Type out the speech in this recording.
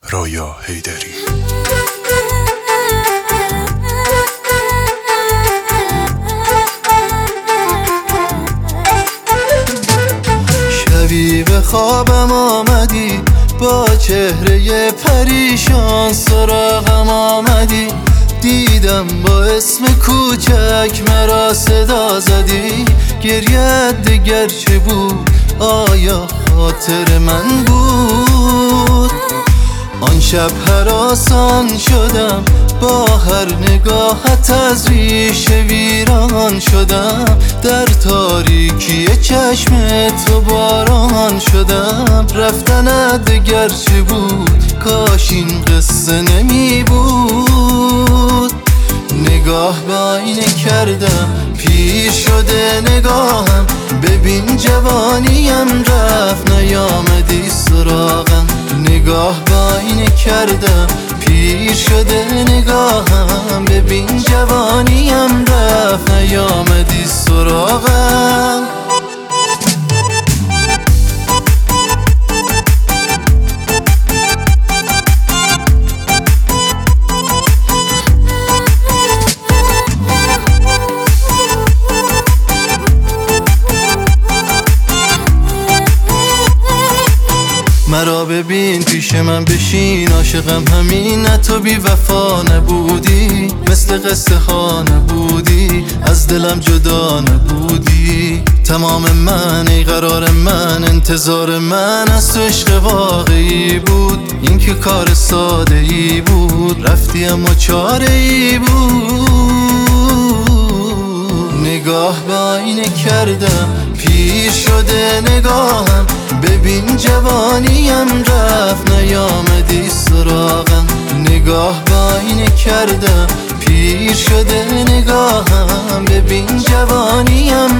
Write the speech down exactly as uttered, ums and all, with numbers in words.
رویا حیدری. شبی به خوابم آمدی، با چهره پریشان سراغم آمدی. دیدم با اسم کوچک مرا صدا زدی. گریت دگر چه بود؟ آیا خاطر من بود؟ آن شب هراسان شدم، با هر نگاهت از ریش ویران شدم. در تاریکی چشم تو باران شدم. رفتنت دگر چه بود؟ کاش این قصه نمی بود. نگاه به آینه کردم، پیر شده نگاهم. ببین جوانیم رفت، نیامدی سراغم. نگاه به آینه کردم، پیر شده نگاهم. ببین جوانیم رفت، نیامدی سراغم. مرا ببین پیش من بشین، عاشقم همین، نه تو بی وفا نبودی. مثل قصه ها نبودی، از دلم جدا نبودی. تمام من ای قرار من، انتظار من از تو عشق واقعی بود. این که کار ساده ای بود، رفتی اما چاره ای بود. نگاه به آینه کردم، پیر شده نگاهم. ببین جوانیم رفت، نیامدی سراغم. نگاه به آینه کردم، پیر شده نگاهم. ببین جوانیم